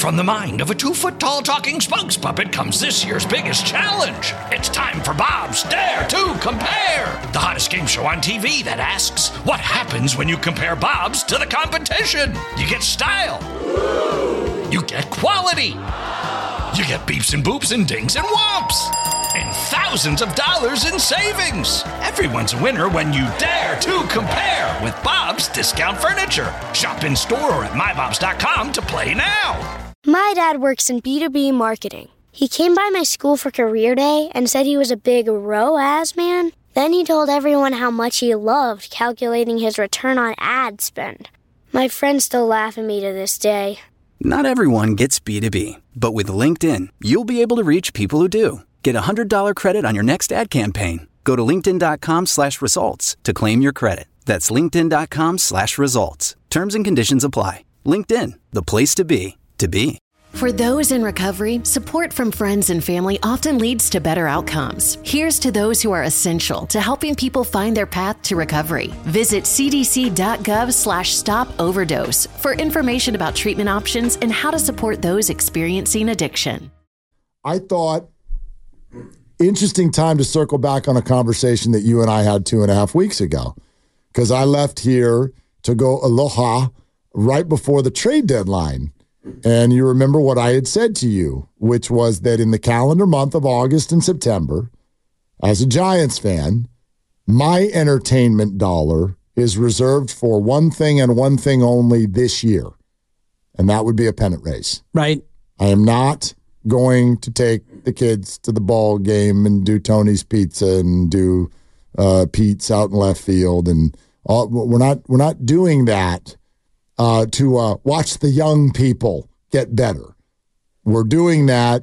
From the mind of a 2-foot-tall talking spokes puppet comes this year's biggest challenge. It's time for Bob's Dare to Compare, the hottest game show on TV that asks, what happens when you compare Bob's to the competition? You get style. You get quality. You get beeps and boops and dings and whomps. And thousands of dollars in savings. Everyone's a winner when you dare to compare with Bob's Discount Furniture. Shop in store or at mybobs.com to play now. My dad works in B2B marketing. He came by my school for career day and said he was a big ROAS man. Then he told everyone how much he loved calculating his return on ad spend. My friends still laugh at me to this day. Not everyone gets B2B, but with LinkedIn, you'll be able to reach people who do. Get a $100 credit on your next ad campaign. Go to linkedin.com/results to claim your credit. That's linkedin.com/results. Terms and conditions apply. LinkedIn, the place to be, to be. For those in recovery, support from friends and family often leads to better outcomes. Here's to those who are essential to helping people find their path to recovery. Visit cdc.gov/stop-overdose for information about treatment options and how to support those experiencing addiction. I thought, interesting time to circle back on a conversation that you and I had 2.5 weeks ago, because I left here to go aloha right before the trade deadline. And you remember what I had said to you, which was that in the calendar month of August and September, as a Giants fan, my entertainment dollar is reserved for one thing and one thing only this year, and that would be a pennant race. Right. I am not going to take the kids to the ball game and do Tony's Pizza and do Pete's out in left field, and all. We're not doing that. To watch the young people get better. We're doing that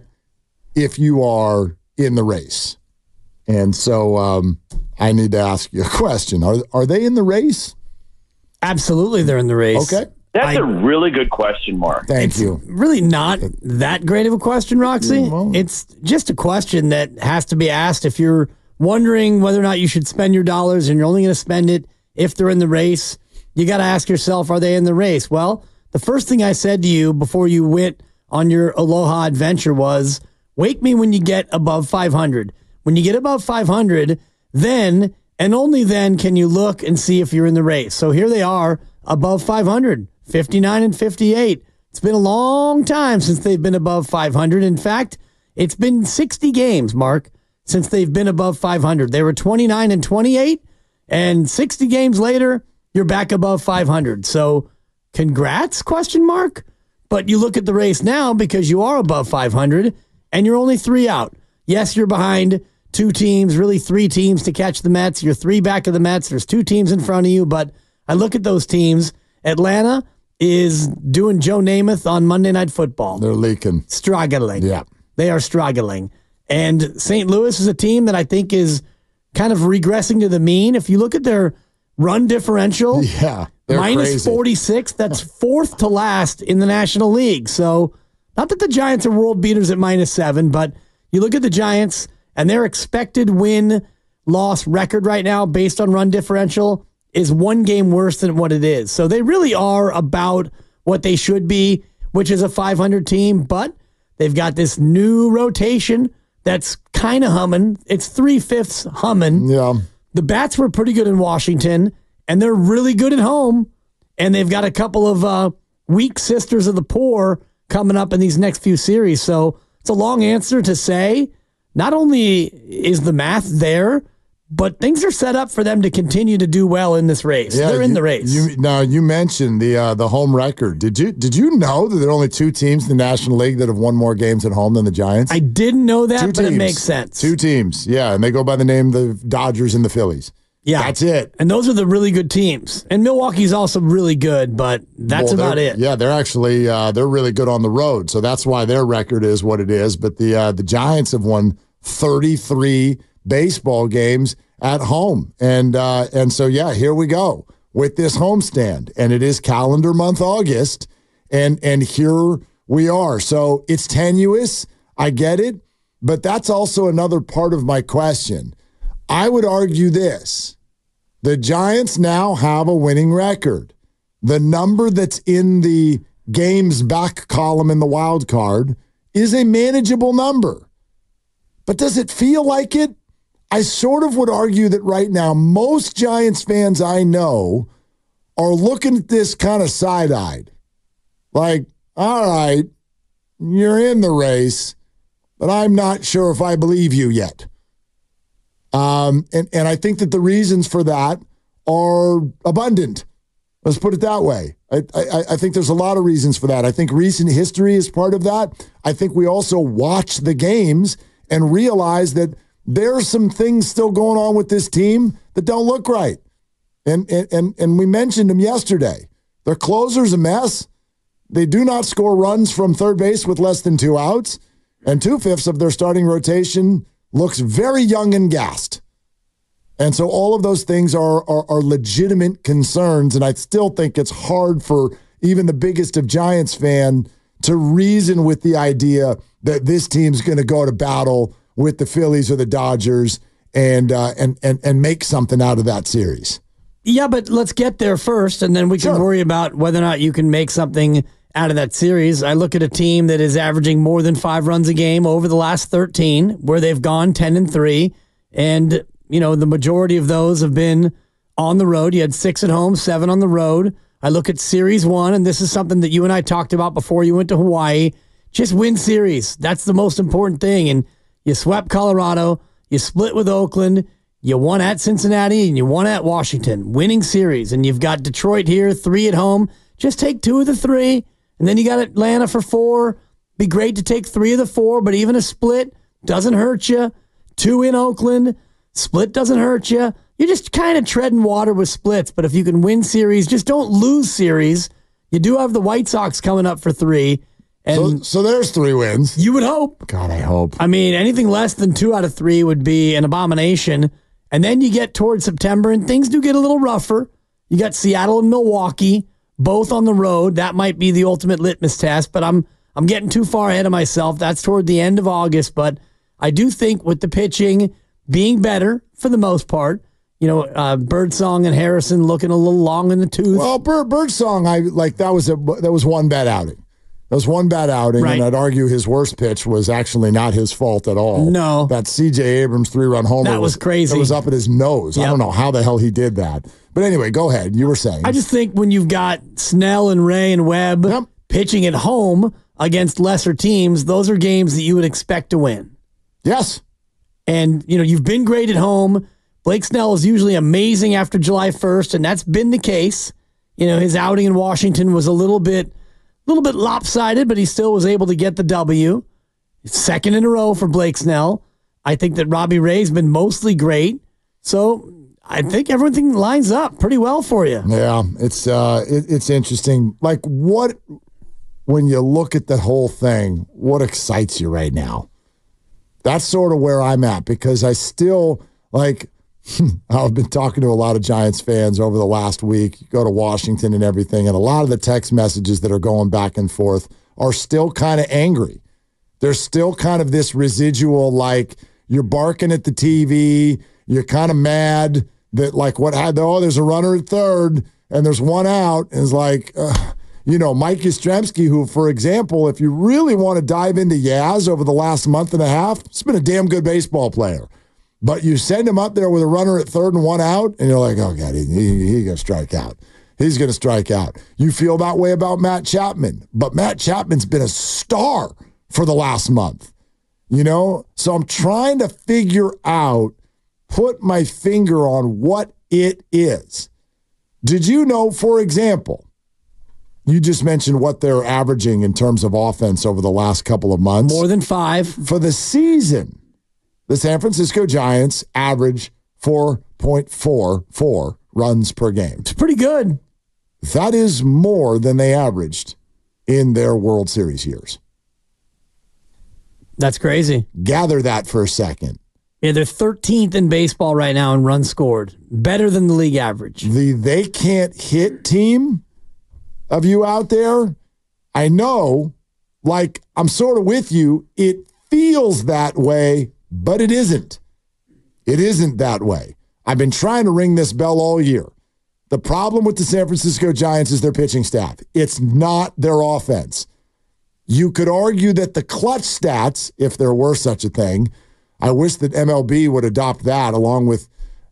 if you are in the race. And so I need to ask you a question. Are they in the race? Absolutely, they're in the race. Okay. That's a really good question, Mark. Thank you. Really not that great of a question, Roxy. Well, it's just a question that has to be asked if you're wondering whether or not you should spend your dollars and you're only going to spend it if they're in the race. You got to ask yourself, are they in the race? Well, the first thing I said to you before you went on your Aloha adventure was, wake me when you get above 500. When you get above 500, then and only then can you look and see if you're in the race. So here they are above 500, 59 and 58. It's been a long time since they've been above 500. In fact, it's been 60 games, Mark, since they've been above 500. They were 29 and 28, and 60 games later, you're back above 500. So congrats, question mark. But you look at the race now because you are above 500 and you're only 3 out. Yes, you're behind 2 teams, really 3 teams to catch the Mets. You're 3 back of the Mets. There's 2 teams in front of you. But I look at those teams. Atlanta is doing Joe Namath on Monday Night Football. They're leaking. Struggling. Yeah. They are struggling. And St. Louis is a team that I think is kind of regressing to the mean. If you look at their run differential, minus crazy. 46. That's 4th to last in the National League. So not that the Giants are world beaters at minus 7, but you look at the Giants and their expected win-loss record right now based on run differential is 1 game worse than what it is. So they really are about what they should be, which is a 500 team, but they've got this new rotation that's kind of humming. It's 3/5 humming. Yeah. The Bats were pretty good in Washington, and they're really good at home. And they've got a couple of weak sisters of the poor coming up in these next few series. So it's a long answer to say, not only is the math there, but things are set up for them to continue to do well in this race. Yeah, they're in the race. You mentioned the home record. Did you know that there are only 2 teams in the National League that have won more games at home than the Giants? I didn't know that, but it makes sense. 2 teams, yeah, and they go by the name the Dodgers and the Phillies. Yeah, that's it. And those are the really good teams. And Milwaukee's also really good, but that's about it. Yeah, they're actually they're really good on the road, so that's why their record is what it is. But the Giants have won 33 baseball games at home, and so yeah, here we go with this homestand, and it is calendar month August, and here we are. So it's tenuous, I get it, but that's also another part of my question. I would argue this: the Giants now have a winning record. The number that's in the games back column in the wild card is a manageable number. But does it feel like it? I sort of would argue that right now, most Giants fans I know are looking at this kind of side-eyed. Like, all right, you're in the race, but I'm not sure if I believe you yet. And I think that the reasons for that are abundant. Let's put it that way. I think there's a lot of reasons for that. I think recent history is part of that. I think we also watch the games and realize that there are some things still going on with this team that don't look right. And we mentioned them yesterday. Their closer's a mess. They do not score runs from third base with less than 2 outs. And 2/5 of their starting rotation looks very young and gassed. And so all of those things are legitimate concerns. And I still think it's hard for even the biggest of Giants fan to reason with the idea that this team's going to go to battle with the Phillies or the Dodgers and make something out of that series. Yeah, but let's get there first, and then we can worry about whether or not you can make something out of that series. I look at a team that is averaging more than 5 runs a game over the last 13, where they've gone 10-3, and the majority of those have been on the road. You had 6 at home, 7 on the road. I look at Series 1, and this is something that you and I talked about before you went to Hawaii. Just win series. That's the most important thing. And you swept Colorado. You split with Oakland. You won at Cincinnati, and you won at Washington. Winning series. And you've got Detroit here, 3 at home. Just take 2 of the 3. And then you got Atlanta for 4. Be great to take 3 of the 4, but even a split doesn't hurt you. 2 in Oakland. Split doesn't hurt you. You're just kind of treading water with splits. But if you can win series, just don't lose series. You do have the White Sox coming up for 3. And so there's 3 wins. You would hope. God, I hope. I mean, anything less than 2 out of 3 would be an abomination. And then you get towards September, and things do get a little rougher. You got Seattle and Milwaukee, both on the road. That might be the ultimate litmus test, but I'm getting too far ahead of myself. That's toward the end of August. But I do think with the pitching being better for the most part, Birdsong and Harrison looking a little long in the tooth. Well, Birdsong, that was one bad outing. That was one bad outing, right. And I'd argue his worst pitch was actually not his fault at all. No. That C.J. Abrams 3-run homer that was crazy. It was up at his nose. Yep. I don't know how the hell he did that. But anyway, go ahead. You were saying. I just think when you've got Snell and Ray and Webb pitching at home against lesser teams, those are games that you would expect to win. Yes. And, you've been great at home. Blake Snell is usually amazing after July 1st, and that's been the case. His outing in Washington was a little bit lopsided, but he still was able to get the W. 2nd in a row for Blake Snell. I think that Robbie Ray's been mostly great. So I think everything lines up pretty well for you. Yeah, it's interesting. Like, what, when you look at the whole thing, what excites you right now? That's sort of where I'm at, because I still, I've been talking to a lot of Giants fans over the last week. You go to Washington and everything, and a lot of the text messages that are going back and forth are still kind of angry. There's still kind of this residual, you're barking at the TV, you're kind of mad that, there's a runner at third, and there's 1 out, and it's Mike Yastrzemski, who, for example, if you really want to dive into Yaz over the last month and a half, he's been a damn good baseball player. But you send him up there with a runner at third and 1 out, and you're like, oh, God, he's going to strike out. He's going to strike out. You feel that way about Matt Chapman, but Matt Chapman's been a star for the last month, So I'm trying to figure out, put my finger on what it is. Did you know, for example, you just mentioned what they're averaging in terms of offense over the last couple of months? More than 5. For the season, the San Francisco Giants average 4.44 runs per game. It's pretty good. That is more than they averaged in their World Series years. That's crazy. Gather that for a second. Yeah, they're 13th in baseball right now in runs scored. Better than the league average. The they can't hit team of you out there, I know, I'm sort of with you. It feels that way, but it isn't. It isn't that way. I've been trying to ring this bell all year. The problem with the San Francisco Giants is their pitching staff. It's not their offense. You could argue that the clutch stats, if there were such a thing, I wish that MLB would adopt that along with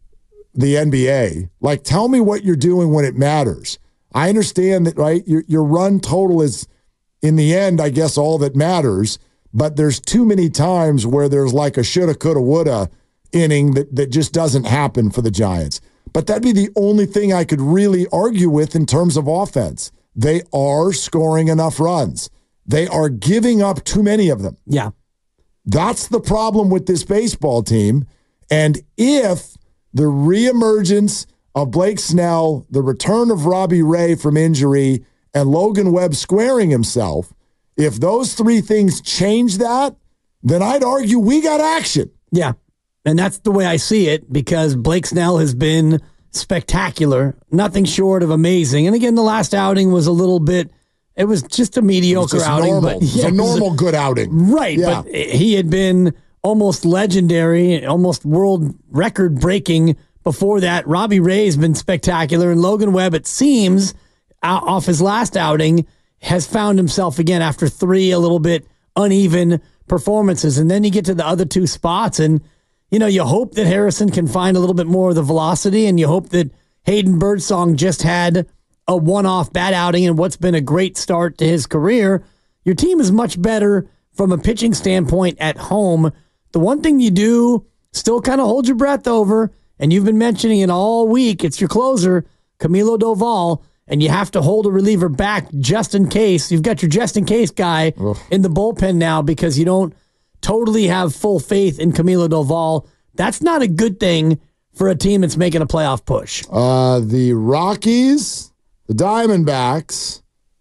the NBA. Like, tell me what you're doing when it matters. I understand that, right? Your run total is, in the end, I guess, all that matters, but there's too many times where there's like a shoulda, coulda, woulda inning that just doesn't happen for the Giants. But that'd be the only thing I could really argue with in terms of offense. They are scoring enough runs. They are giving up too many of them. Yeah. That's the problem with this baseball team. And if the reemergence of Blake Snell, the return of Robbie Ray from injury, and Logan Webb squaring himself, if those three things change that, then I'd argue we got action. Yeah. And that's the way I see it, because Blake Snell has been spectacular, nothing short of amazing. And again, the last outing was a little bit, it was just a mediocre outing. Normal. But yeah, it was a normal good outing. Right. Yeah. But he had been almost legendary, almost world record breaking before that. Robbie Ray has been spectacular. And Logan Webb, it seems, off his last outing, has found himself again after three a little bit uneven performances. And then you get to the other two spots, and you hope that Harrison can find a little bit more of the velocity, and you hope that Hayden Birdsong just had a one-off bad outing and what's been a great start to his career. Your team is much better from a pitching standpoint at home. The one thing you do still kind of hold your breath over, and you've been mentioning it all week, it's your closer, Camilo Doval, and you have to hold a reliever back just in case. You've got your just-in-case guy in the bullpen now because you don't totally have full faith in Camilo Doval. That's not a good thing for a team that's making a playoff push. The Rockies, the Diamondbacks,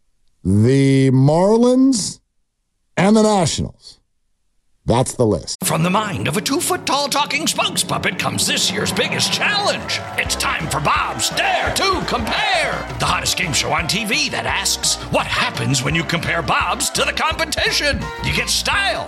the Marlins, and the Nationals. That's the list. From the mind of a 2-foot-tall talking spokes puppet comes this year's biggest challenge. It's time for Bob's Dare to Compare, the hottest game show on TV that asks, what happens when you compare Bob's to the competition? You get style.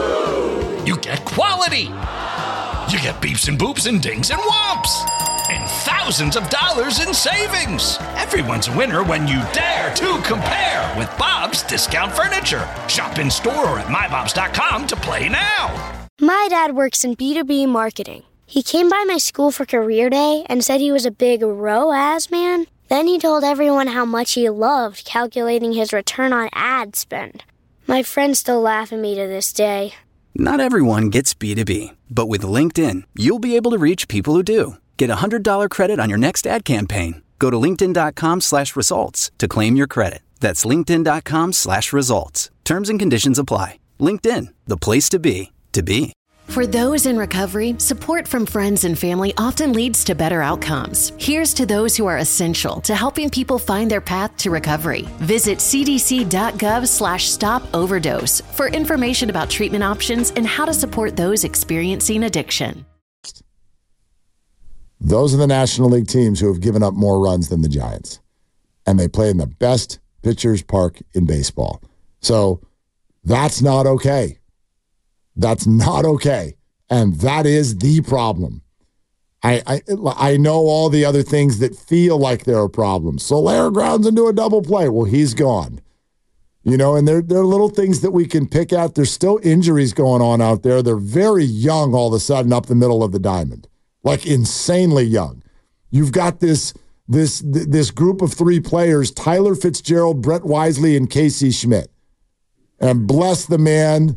You get quality. You get beeps and boops and dings and whomps. And thousands of dollars in savings. Everyone's a winner when you dare to compare with Bob's Discount Furniture. Shop in store or at mybobs.com to play now. My dad works in B2B marketing. He came by my school for career day and said he was a big ROAS man. Then he told everyone how much he loved calculating his return on ad spend. My friends still laugh at me to this day. Not everyone gets B2B, but with LinkedIn, you'll be able to reach people who do. Get a $100 credit on your next ad campaign. Go to linkedin.com/results to claim your credit. That's linkedin.com/results. Terms and conditions apply. LinkedIn, the place to be, to be. For those in recovery, support from friends and family often leads to better outcomes. Here's to those who are essential to helping people find their path to recovery. Visit cdc.gov/stop-overdose for information about treatment options and how to support those experiencing addiction. Those are the National League teams who have given up more runs than the Giants. And they play in the best pitcher's park in baseball. So that's not okay. That's not okay. And that is the problem. I know all the other things that feel like there are problems. Soler grounds into a double play. Well, he's gone. And there are little things that we can pick at. There's still injuries going on out there. They're very young all of a sudden up the middle of the diamond. Like insanely young. You've got this group of three players, Tyler Fitzgerald, Brett Wisely, and Casey Schmidt. And bless the man.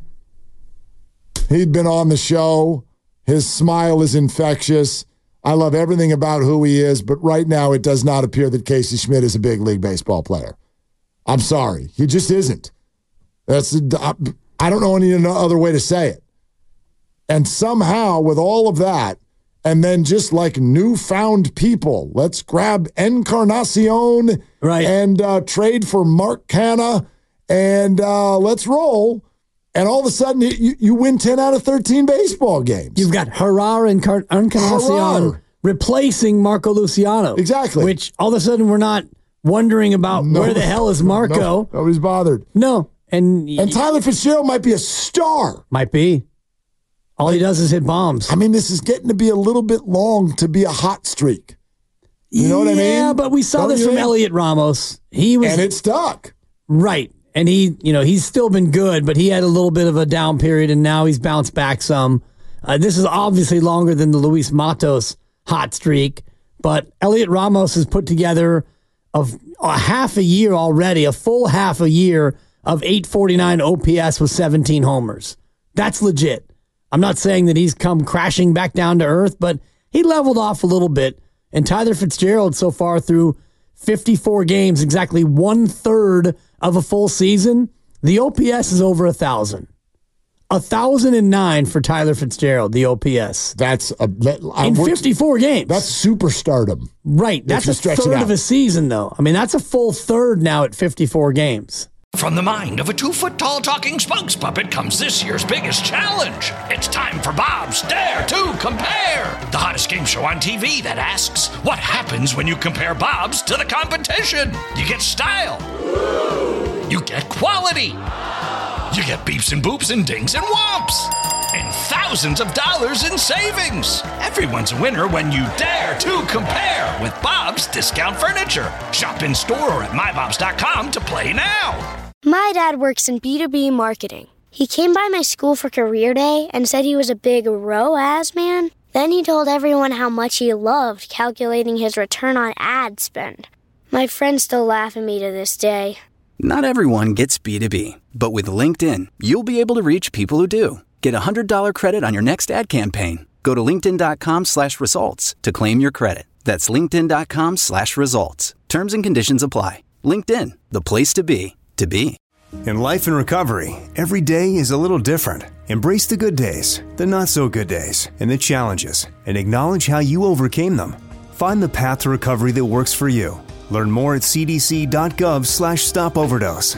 He'd been on the show. His smile is infectious. I love everything about who he is, but right now it does not appear that Casey Schmidt is a big league baseball player. I'm sorry. He just isn't. I don't know any other way to say it. And somehow with all of that, and then just like newfound people, let's grab Encarnacion and trade for Mark Canha and let's roll. And all of a sudden, you win 10 out of 13 baseball games. You've got Harar and Encarnacion replacing Marco Luciano. Exactly. Which all of a sudden we're not wondering about where the hell is Marco. Nobody's bothered. No. And Tyler Fitzgerald might be a star. Might be. All he does is hit bombs. I mean, this is getting to be a little bit long to be a hot streak. You know what I mean? Yeah, but we saw this from Elliot Ramos. And it stuck. Right. And he's still been good, but he had a little bit of a down period, and now he's bounced back some. This is obviously longer than the Luis Matos hot streak, but Elliot Ramos has put together a half a year already, a full half a year of 849 OPS with 17 homers. That's legit. I'm not saying that he's come crashing back down to earth, but he leveled off a little bit. And Tyler Fitzgerald so far through 54 games, exactly 1/3 of a full season, the OPS is over 1,000. 1,009 for Tyler Fitzgerald, the OPS. In 54 games. That's superstardom. Right. That's a third of a season, though. I mean, that's a full third now at 54 games. From the mind of a 2-foot-tall talking spokes puppet comes this year's biggest challenge. It's time for Bob's Dare to Compare, the hottest game show on TV that asks, what happens when you compare Bob's to the competition? You get style. You get quality. You get beeps and boops and dings and whomps. And thousands of dollars in savings. Everyone's a winner when you dare to compare with Bob's Discount Furniture. Shop in store or at mybobs.com to play now. My dad works in B2B marketing. He came by my school for career day and said he was a big ROAS man. Then he told everyone how much he loved calculating his return on ad spend. My friends still laugh at me to this day. Not everyone gets B2B, but with LinkedIn, you'll be able to reach people who do. Get a $100 credit on your next ad campaign. Go to linkedin.com/results to claim your credit. That's linkedin.com/results. Terms and conditions apply. LinkedIn, the place to be, to be. In life and recovery, every day is a little different. Embrace the good days, the not so good days, and the challenges, and acknowledge how you overcame them. Find the path to recovery that works for you. Learn more at cdc.gov/stopoverdose.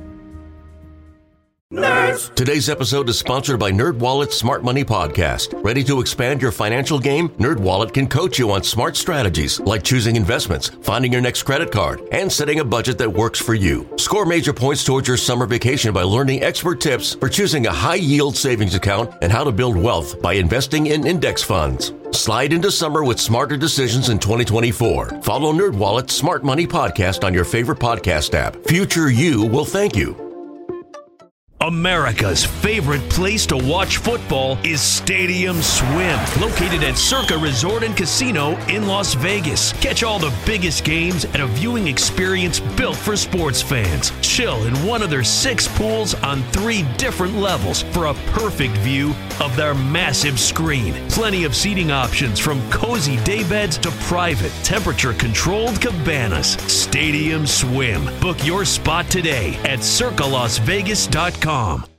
Nerds! Today's episode is sponsored by NerdWallet's Smart Money Podcast. Ready to expand your financial game? NerdWallet can coach you on smart strategies like choosing investments, finding your next credit card, and setting a budget that works for you. Score major points towards your summer vacation by learning expert tips for choosing a high-yield savings account and how to build wealth by investing in index funds. Slide into summer with smarter decisions in 2024. Follow NerdWallet's Smart Money Podcast on your favorite podcast app. Future you will thank you. America's favorite place to watch football is Stadium Swim, located at Circa Resort and Casino in Las Vegas. Catch all the biggest games at a viewing experience built for sports fans. Chill in one of their 6 pools on 3 different levels for a perfect view of their massive screen. Plenty of seating options from cozy daybeds to private, temperature-controlled cabanas. Stadium Swim. Book your spot today at circalasvegas.com.